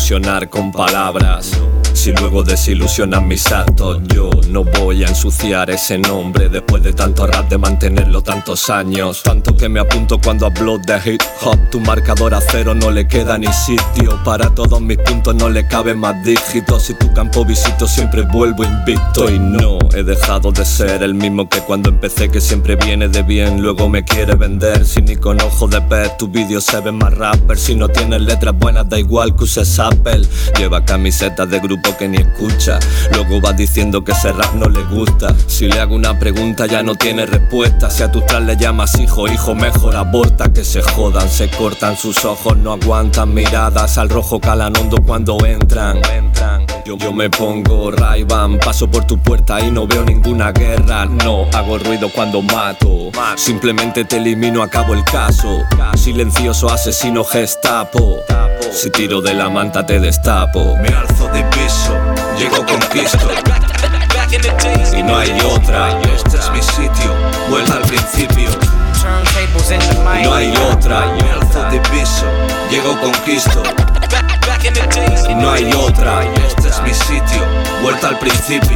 ilusionar con palabras. Si luego desilusionan mis actos, yo no voy a ensuciar ese nombre. Después de tanto rap, de mantenerlo tantos años. Tanto que me apunto cuando hablo de hip hop. Tu marcador a cero no le queda ni sitio. Para todos mis puntos no le caben más dígitos. Si tu campo visito siempre vuelvo invicto. Y no he dejado de ser el mismo que cuando empecé, que siempre viene de bien, luego me quiere vender. Si ni con ojo de pez tus vídeos se ven más rapper. Si no tienes letras buenas da igual que uses Apple. Lleva camisetas de grupo que ni escucha, luego va diciendo que ese rap no le gusta. Si le hago una pregunta ya no tiene respuesta. Si a tus tras le llamas hijo, mejor aborta. Que se jodan, se cortan sus ojos, no aguantan miradas. Al rojo calan hondo cuando entran. Yo me pongo Ray-Ban, paso por tu puerta y no veo ninguna guerra. No hago ruido cuando mato, simplemente te elimino, acabo el caso. Silencioso asesino Gestapo. Si tiro de la manta te destapo. Me alzo de piso, llego conquisto. Y no hay otra, este es mi sitio, vuelta al principio. Y no hay otra, me alzo de piso, llego conquisto. Y no hay otra, este es mi sitio, vuelta al principio.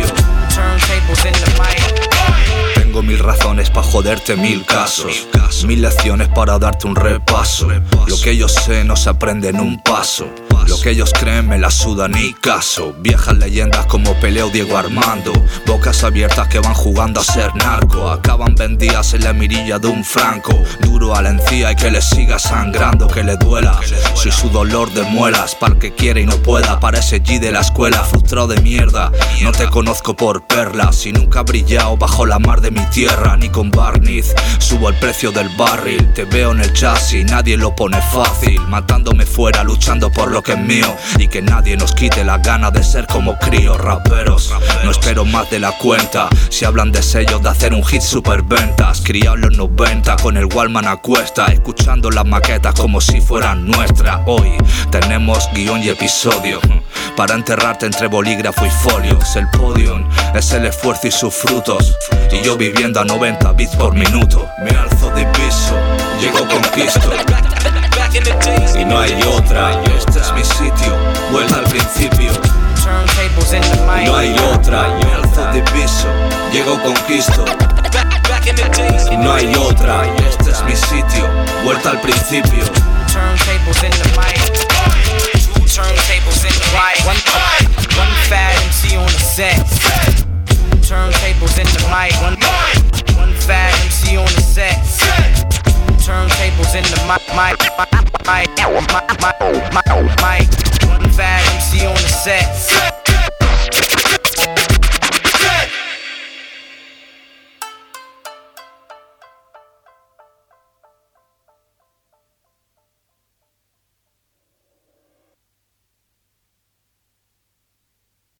Tengo mil razones para joderte, mil casos, mil lecciones para darte un repaso. Lo que yo sé no se aprende en un paso. Lo que ellos creen me la suda ni caso. Viejas leyendas como Peleo, Diego Armando, bocas abiertas que van jugando a ser narco. Acaban vendidas en la mirilla de un franco. Duro a la encía y que le siga sangrando, que le duela. Soy su dolor de muelas, para el que quiere y no pueda. Parece G de la escuela, frustrado de mierda. No te conozco por perlas y nunca he brillado bajo la mar de mi tierra, ni con barniz. Subo el precio del barril, te veo en el chasis, nadie lo pone fácil. Matándome fuera, luchando por lo que es mío. Y que nadie nos quite la gana de ser como críos raperos. No espero más de la cuenta. Si hablan de sellos, de hacer un hit superventas. Criado en los 90 con el Walkman a cuesta, escuchando las maquetas como si fueran nuestras. Hoy tenemos guión y episodio para enterrarte entre bolígrafo y folios. El podium es el esfuerzo y sus frutos, y yo viviendo a 90 bits por minuto. Me alzo de piso, llego conquisto. Y no hay otra, este es mi sitio, vuelta al principio. Y no hay otra, me alzo de piso, llego conquisto. Y no hay otra, este es mi sitio, vuelta al principio. One fat MC on the set. Turntables in the mic. One fat MC on the set. Turntables in the mic. One fat MC on the set.